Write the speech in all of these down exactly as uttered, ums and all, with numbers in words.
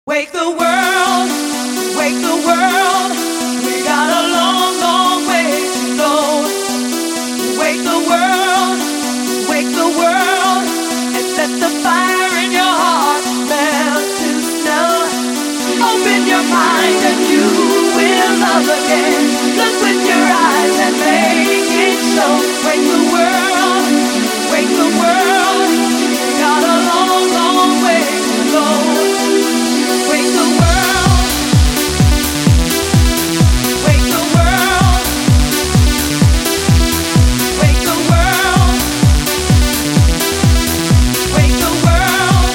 Wake the world, wake the world. We got a long, long way to go. Wake the world, wake the world, and set the fire in your heart melt to snow. Open your mind and you will love again. Look with your eyes and make it show. Wake the world, wake the world. We got a long, long way to go. Wake the world, wake the world, wake the world, wake the world.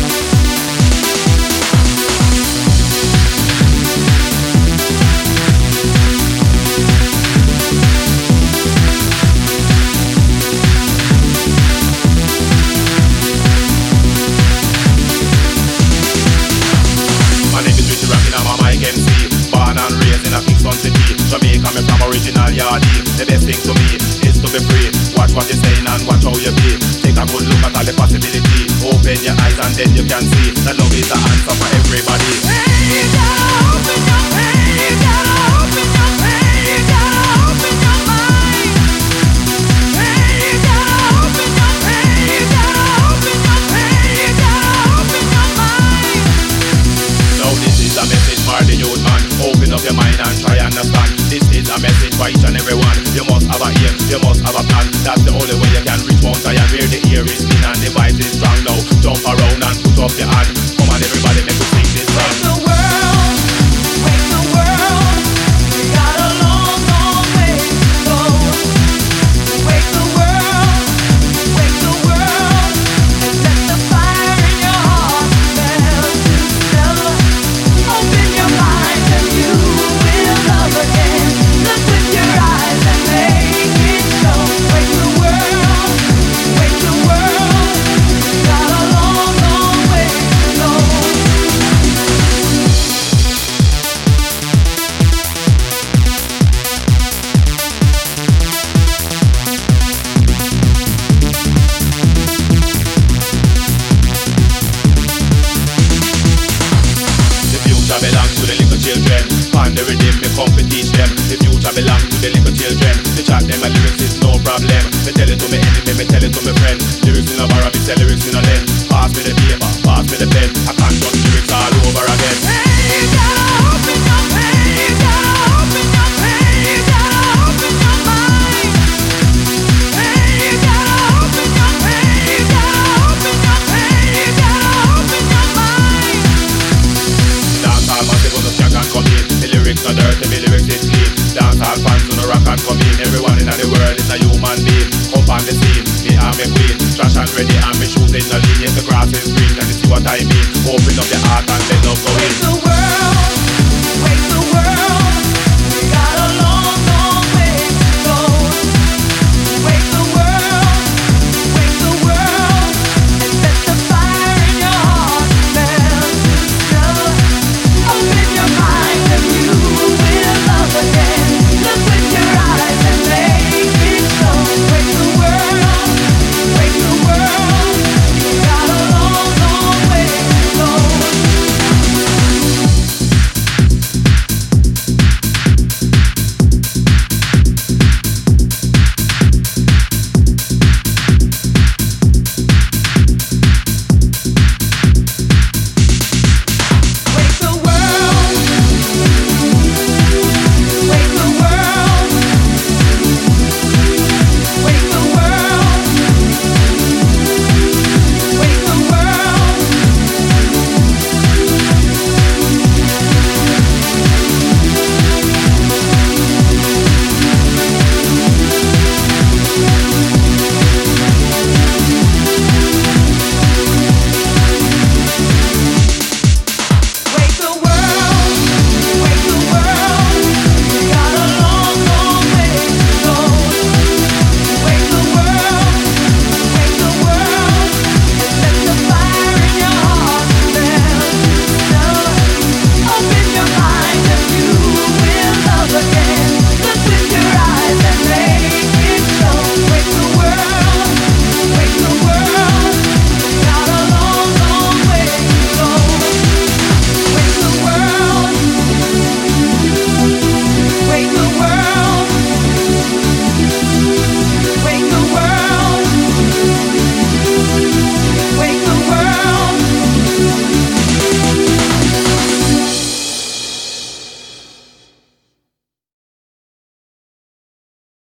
Born and raised in a Kingston city, Jamaica, me from original Yardie. The best thing to me is to be free. Watch what you're saying and watch how you be. Take a good look at all the possibility. Open your eyes and then you can see that love is the answer for everybody. Hey, you gotta open your mind. You gotta open your mind. You gotta open your mind. Hey, you gotta open your mind. You gotta open your mind. You gotta open your mind. Now this is a message for the youth man. Open up your mind and try understand. This is a message for each and every one. You must have a aim, you must have a plan. That's the only way you can reach Mount Zion, where the air is clean and the vibes is strong. Now jump around and put up your hand. Come on everybody, make us sing this song. Wake the world, wake the world. We got a long, long way to go. Wake the world, wake the world, and set the fire in your heart melt to snow. Open your mind and you will love again. Look with your eyes and make it show. Wake the world, wake the world. Got a long, long way to go. The future belongs to the little children. On the rhythm, me come to teach them. The future belongs to the little children. To chat them and lyrics is no problem. Me tell it to me enemy, me tell it to me friend. Lyrics in a bar, me tell lyrics in a lens. Pass me the paper, pass me the pen. I can't touch lyrics all over again. Hey, you gotta open your mind. You gotta open your mind. You gotta open your mind. Hey, you gotta open your mind. You gotta open your mind. You gotta open your mind. Dance all massive on the track and come in. The lyrics no dirty, the lyrics is clean. Dance all fans on the rock and come in. Everyone in the world is a human being. Come on the scene, me and me queen. Trash and ready and me shoes in the lean. Yes, the grass is green, can you see what I mean? Open up your heart and let love go in.